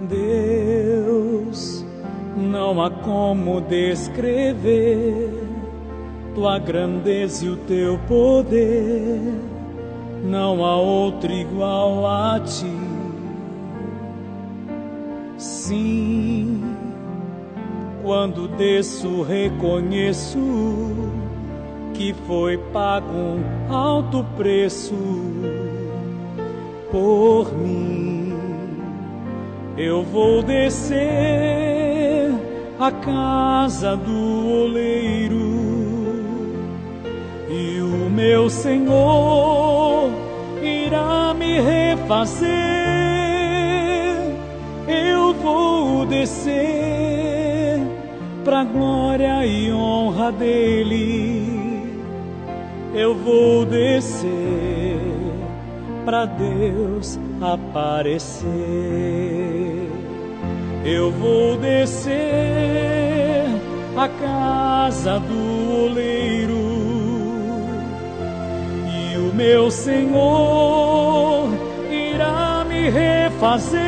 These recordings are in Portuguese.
Deus, não há como descrever tua grandeza e o teu poder, não há outro igual a ti. Sim, quando desço reconheço que foi pago um alto preço por mim. Eu vou descer à casa do oleiro e o meu Senhor irá me refazer. Eu vou descer pra glória e honra dele. Eu vou descer pra Deus aparecer. Eu vou descer à casa do oleiro e o meu Senhor irá me refazer.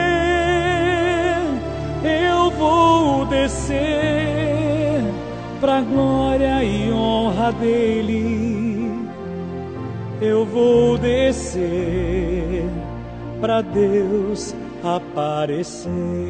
Eu vou descer pra glória e honra dele. Eu vou descer pra Deus aparecer.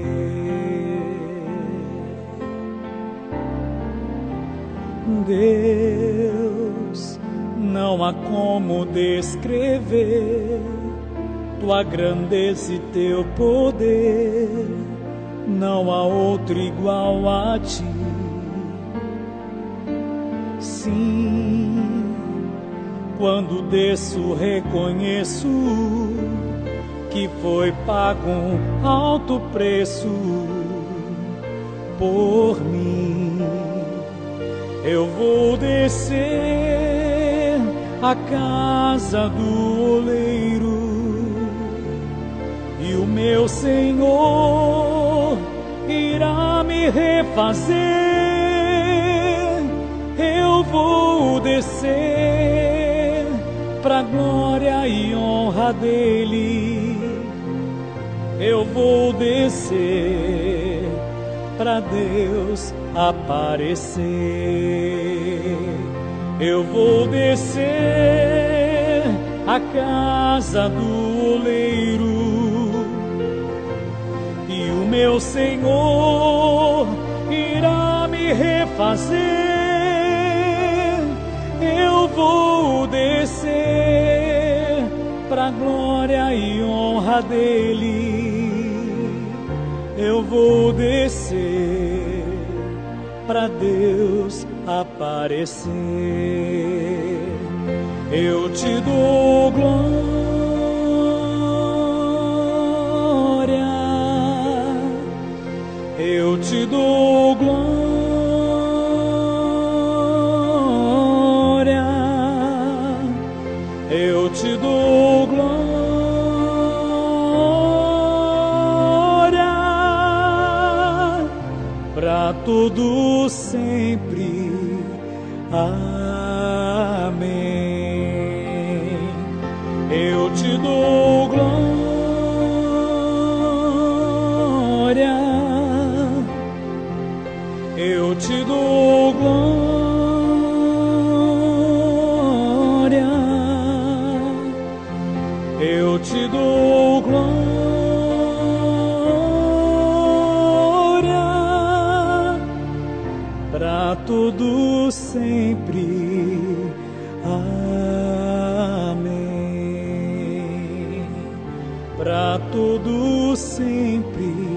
Deus, não há como descrever tua grandeza e teu poder, não há outro igual a ti. Sim, quando desço reconheço que foi pago um alto preço por mim. Eu vou descer à casa do oleiro e o meu Senhor irá me refazer. Eu vou descer pra glória e honra dele. Eu vou descer pra Deus aparecer. Eu vou descer à casa do oleiro e o meu Senhor irá me refazer. Eu vou descer pra glória e honra dele. Eu vou descer pra Deus aparecer. Eu te dou glória, eu te dou glória, eu te dou glória pra todo sempre. Amém. Eu te dou glória, eu te dou glória, eu te dou glória pra todo sempre. Amém. Pra todo sempre.